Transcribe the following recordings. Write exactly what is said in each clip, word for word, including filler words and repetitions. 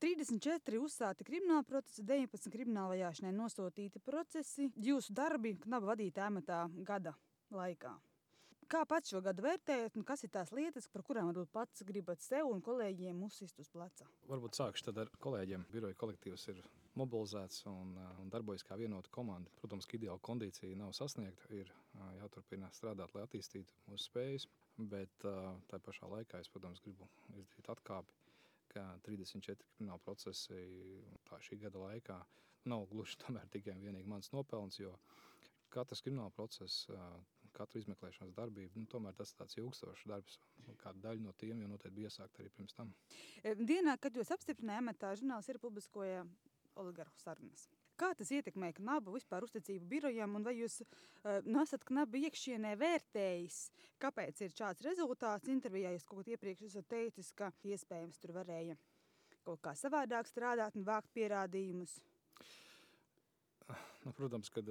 trīsdesmit četri uzsākti krimināla procesi, deviņpadsmit krimināla vajāšanai nosūtīti procesi. Jūsu darbi knaba vadītāja amatā gada laikā. Kā pats šo gadu vērtējat, un kas ir tās lietas, par kurām varbūt pats gribat sev un kolēģiem uzsist uz pleca? Varbūt sākšu tad ar kolēģiem. Biroja kolektīvs ir mobilizēts un, un darbojas kā vienota komanda. Protams, ka ideāla kondīcija nav sasniegta. Ir jāturpina strādāt, lai attīstītu mūsu spējas, bet tā pašā laikā es, protams, gribu izdarīt atkāpi, ka trīsdesmit četri krimināla procesi tā šī gada laikā nav gluži tomēr tikai un vienīgi mans nopelns, jo katrs krimināla process, katra izmeklēšanas darbība, nu, tomēr tas ir tāds ilgstošs darbs. Kāda daļa no tiem jau noteikti bija iesākta arī pirms tam. Dienā, kad jūs apstiprināja amatā, žurnāls ir publiskoja oligarhu sarunas. Kā tas ietekmē knabu vispār uzticību birojam, un vai jūs nu, esat knabu iekšienē vērtējis, kāpēc ir šāds rezultāts? Intervijā jūs kaut ko iepriekš esat teicis, ka iespējams tur varēja kaut kā savādāk strādāt un vākt pierādījumus. Nu, protams, kad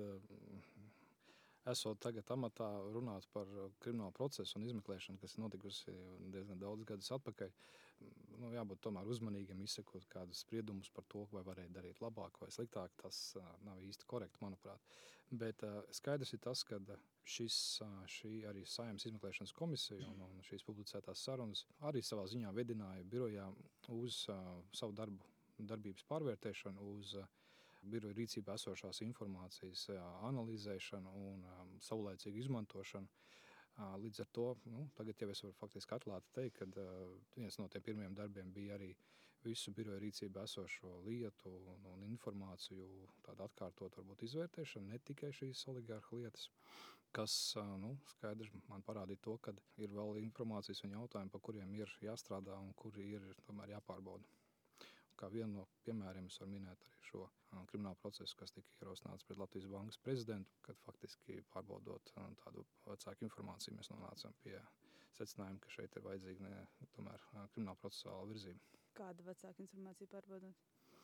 esot tagad amatā runāt par kriminālu procesu un izmeklēšanu, kas ir notikusi diezgan daudz gadus atpakaļ, nu, jābūt tomēr uzmanīgiem, izsekot kādus spriedumus par to, vai varēja darīt labāk vai sliktāk. Tas nav īsti korekti, manuprāt. Bet skaidrs ir tas, ka šis, šī arī Saeimas izmeklēšanas komisija un, un šīs publicētās sarunas arī savā ziņā vedināja birojā uz uh, savu darbu, darbības pārvērtēšanu, uz uh, biroja rīcībā esošās informācijas analizēšanu un um, savlaicīgu izmantošanu. Uh, līdz ar to nu, tagad jau es varu faktiski atklāti teikt, ka uh, viens no tiem pirmiem darbiem bija arī visu biroja rīcībā esošo lietu un, un informāciju tādu atkārtot varbūt izvērtēšanu, ne tikai šīs oligarhu lietas, kas uh, nu, skaidrs man parādīja to, ka ir vēl informācijas un jautājumi, par kuriem ir jāstrādā un kuri ir tomēr jāpārbauda. Kā vienu no piemēriem es varu minēt arī šo kriminālu procesu, kas tika ierosināts pret Latvijas Bankas prezidentu, kad faktiski pārbaudot tādu vecāku informāciju, mēs nonācām pie secinājuma, ka šeit ir vajadzīga ne, tomēr krimināla procesāla virzība. Kāda vecāka informācija pārbaudot?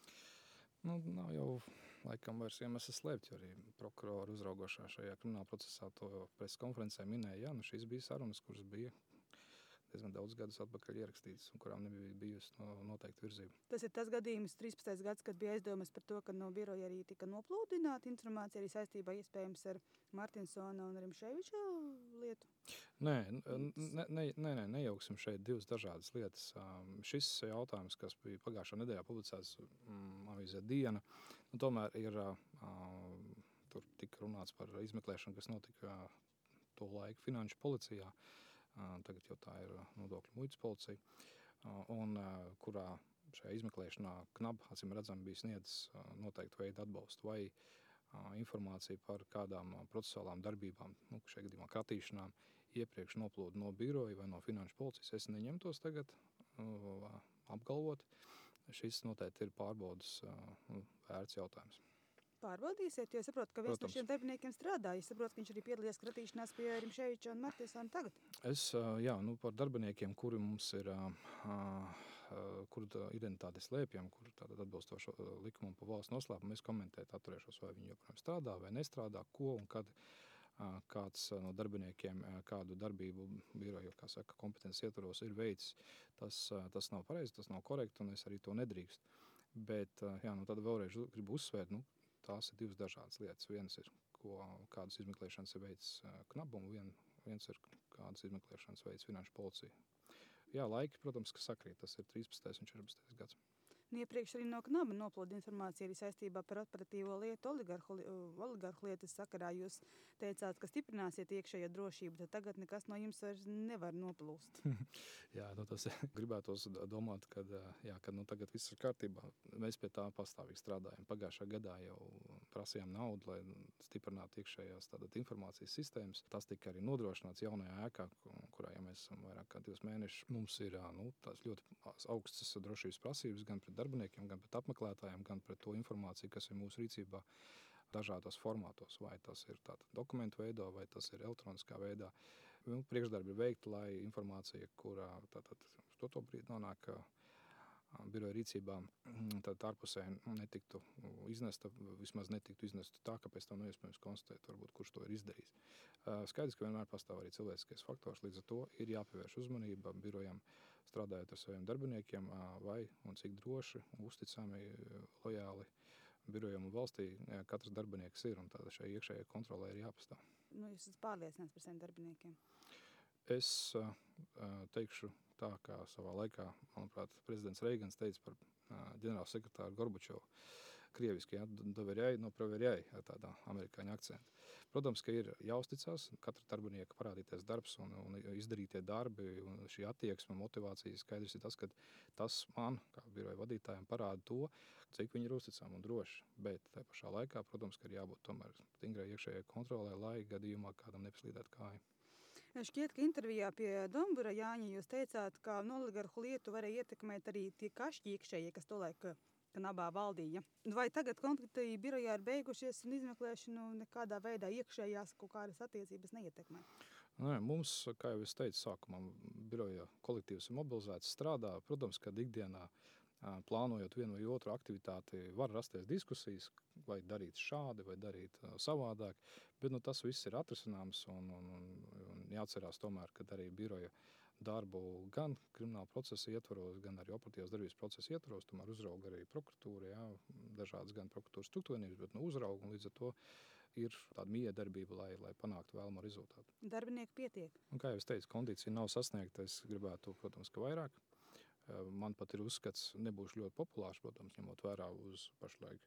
Nu, nav jau laikam vairs iemesls slēpt, jo arī prokurori uzraugošā šajā krimināla procesā to preses konferencē minēja, jā, nu šīs bija sarunas, kuras bija diezgan daudz gadus atpakaļ ierakstītas un kurām nebija bijusi no, noteikta virzība. Tas ir tas gadījums, trīspadsmitais gads, kad bija aizdomas par to, ka no biroja arī tika noplūdināta informācija arī saistībā iespējams ar Martinsona un Rimševiča lietu? Nē, ne, ne, ne, ne, nejauksim šeit divas dažādas lietas. Um, šis jautājums, kas bija pagājušā nedēļā publicēts um, avīzē Diena, nu, tomēr ir, uh, tur tika runāts par izmeklēšanu, kas notika uh, to laiku Finanšu policijā. Tagad jau tā ir nodokļu muitas policija, un kurā šajā izmeklēšanā knab, acīm redzam, bija sniedzis noteiktu veidu atbalstu vai informāciju par kādām procesuālām darbībām, nu, šajā gadījumā kratīšanām, iepriekš noplūda no biroja vai no Finanšu policijas. Es neņemtos tagad apgalvot. Šis noteikti ir pārbaudas vērts jautājums. Pārbaudīsiet, jo es saprotu, ka viens Protams. No šiem darbiniekiem strādā. Es saprotu, ka viņš arī piedalījās kratīšanās pie Rimševiča un Martinsona tagad. Es, jā, nu par darbiniekiem, kuri mums ir, kuru identitāti slēpjam, kuri tātad atbilstoši likumam par valsts noslēpumu, es komentēt atturēšos, vai viņi joprojām strādā vai nestrādā, ko un kad kāds no darbiniekiem kādu darbību biroja, kā saka, kompetences ietvaros ir veids. Tas, tas nav pareizi, tas nav korekti, un es arī to nedrīkst. Bet, jā, nu tad vēlreiz gribu uzsvērt, nu, tās ir divas dažādas lietas. Viens ir, ko, kādas izmeklēšanas veids knab, un vien, viens ir, kādas izmeklēšanas veids Finanšu policija. Jā, laiki, protams, ka sakrīt, tas ir trīspadsmitais un četrpadsmitais gads. Iepriekš arī no knaba noplūda informācija arī saistībā par operatīvo lietu oligarhu, oligarhu lietas sakarā. Jūs teicāt, ka stiprināsiet iekšējo drošību, tad tagad nekas no jums vairs nevar noplūst. Jā, nu tas gribētos domāt, kad, jā, kad nu tagad viss ir kārtībā. Mēs pie tā pastāvīgi strādājam. Pagājušā gadā jau prasījām naudu, lai stiprinātu iekšējās tātad informācijas sistēmas. Tas tika arī nodrošināts jaunajā ēkā, kurā jau mēs esam vairāk kā divus mēnešus. Mums ir nu, tās ļoti augstas drošības prasības gan pret darbiniekiem, gan pret apmeklētājiem, gan pret to informāciju, kas ir mūsu rīcībā dažādos formātos. Vai tas ir tātad dokumentu veidā, vai tas ir elektroniskā veidā. Nu, priekšdarbi ir veikti, lai informācija, kurā tātad to, to brīdi nonāk biroja rīcībā, tad ārpusē netiktu iznesta, vismaz netiktu iznesta tā, ka pēc tam nav iespējams konstatēt, varbūt, kurš to ir izdarījis. Skaidrs, ka vienmēr pastāv arī cilvēciskais faktors, līdz ar to ir jāpievērš uzmanība birojam, strādājot ar saviem darbiniekiem, vai un cik droši, uzticami, lojāli birojam un valstī katrs darbinieks ir, un tāda šai iekšējai kontrolē ir jāpastāv. Nu, jūs esat pārliecināts par saviem darbiniekiem? Es uh, teikšu tā, kā savā laikā, manuprāt, prezidents Reigans teica par uh, ģenerālsekretāru Gorbačovu. Krieviski, ja, doverjai, no proverjai, tādā amerikāņu akcentu. Protams, ka ir jāuzticās katra darbinieka parādīties darbs un, un izdarītie darbi un šī attieksme, motivācija. Skaidrs ir tas, ka tas man, kā biroja vadītājiem, parāda to, cik viņi ir uzticami un droši. Bet tā pašā laikā, protams, ka ir jābūt tomēr stingrai iekšējai kontrolē, lai gadījumā kādam nepaslīdētu kāju. Šķiet, ka intervijā pie Dombura Jāņa jūs teicāt, ka oligarhu lietu varēja ietekmēt arī tie kašķi iekšējie, kas tolaik Knabā valdīja. Vai tagad konflikti birojā ir beigušies un izmeklēšanu nekādā veidā iekšējās kaut kādas attiecības neietekmē? Nē, mums, kā jau es teicu sākumā, biroja kolektīvs ir mobilizēts, strādā. Protams, ka ikdienā plānojot vienu vai otru aktivitāti, var rasties diskusijas, vai darīt šādi, vai darīt savādāk, bet nu, tas viss ir atrisināms un, un, un, un jāatcerās tomēr, ka arī biroja darbu gan krimināla procesa ietvaros, gan arī operatīvas darbības procesa ietvaros, tomēr uzrauga arī prokuratūra, jā, dažādas gan prokuratūras struktūrvienības, bet nu, uzrauga, un līdz ar to ir tāda miedarbība, lai, lai panāktu vēlamo rezultātu. Darbinieku pietiek? Un, kā jau es teicu, kondīcija nav sasniegta, es gribētu, protams, ka vairāk. Man pat ir uzskats, nebūšu ļoti populārs, protams, ņemot vērā uz pašlaik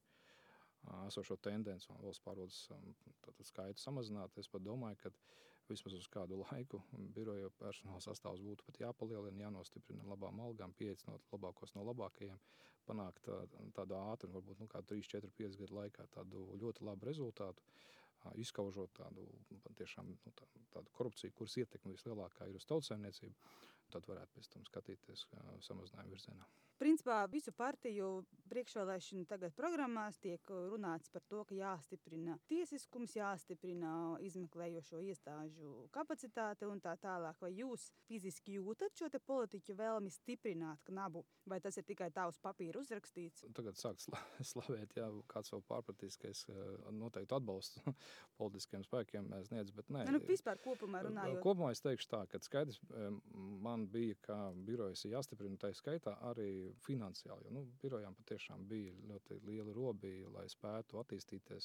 esošo tendenci un valsts pārvaldes skaitu samazināt. Es pat domāju, ka vismaz uz kādu laiku biroja personāla sastāvs būtu pat jāpalielina, jānostiprina labām algām, pieaicinot labākos no labākajiem, panākt tādu ātru, varbūt nu, kādu trīs, četri, pieci gadu laikā tādu ļoti labu rezultātu, izskaužot tādu, tiešām, nu, tā, tādu korupciju, kuras ietekme vislielākā ir uz tautsaimniecību, tad varētu pēc tam skatīties samazinājumu virzienā. Principā visu partiju priekšvēlēšanu tagad programmās tiek runāts par to, ka jāstiprina tiesiskums, jāstiprina izmeklējošo iestāžu kapacitāte un tā tālāk. Vai jūs fiziski jūtat šo te politiķu vēlmi stiprināt Knabu, vai tas ir tikai tā uz papīra uzrakstīts? Tagad sāk slavēt, jā, kāds vēl pārpratīs, ka es noteikti atbalstu politiskiem spēkiem sniedz, bet nē. Nu, vispār kopumā runājot. Kopumā es teikšu tā, ka skaidrs man bija, kā birojas jāstiprina, tā skaitā arī finansiāli, jo nu, birojām patiešām bija ļoti liela robi, lai spētu attīstīties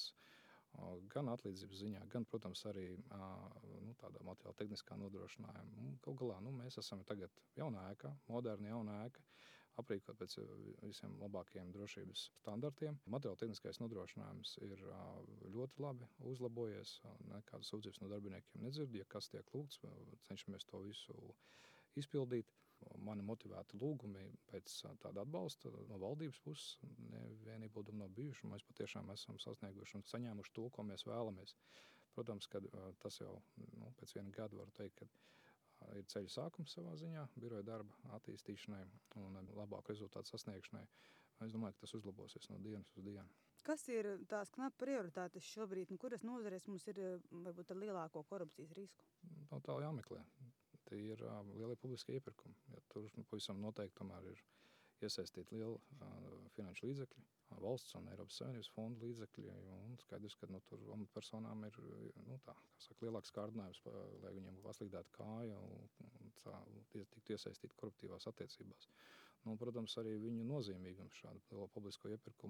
gan atlīdzības ziņā, gan, protams, arī nu, tādā materiāla tehniskā nodrošinājuma. Kaut galā nu, mēs esam tagad jaunā ēka, moderna jaunā ēka, aprīkot pēc visiem labākajiem drošības standartiem. Materiāla tehniskais nodrošinājums ir ļoti labi uzlabojies, nekādas sūdzības no darbiniekiem nedzird, ja kas tiek lūgts, cenšamies to visu izpildīt. Mani motivēti lūgumi pēc tāda atbalsta no valdības puses nevienībildumi nav bijuši. Mēs patiešām esam sasnieguši un saņēmuši to, ko mēs vēlamies. Protams, ka tas jau nu, pēc viena gada var teikt, ka ir ceļa sākums savā ziņā, biroja darba attīstīšanai un labāku rezultātu sasniegšanai. Es domāju, ka tas uzlabosies no dienas uz dienu. Kas ir tās Knabu prioritātes šobrīd? Nu, kuras nozarēs mums ir varbūt ar lielāko korupcijas risku? Nav tā jāmeklē. Tie ir uh, lielie publiskie iepirkumi. Ja tur nu, pavisam noteikti tomēr ir iesaistīti lieli uh, finanšu līdzekļi, uh, valsts un Eiropas Savienības fondu līdzekļi. Un skaidrs, ka nu, tur amatpersonām ir nu, tā, kā saka, lielāks kārdinājums, lai viņiem paslīdētu kāja un, un tā, tiktu iesaistīti koruptīvās attiecībās. Nu, protams, arī viņu nozīmīgums šādu lielo publisko iepirkumu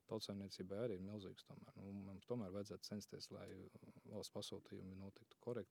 tautsaimniecībai arī ir milzīgs. Tomēr. Nu, mums tomēr vajadzētu censties, lai valsts pasūtījumi notiktu korekti.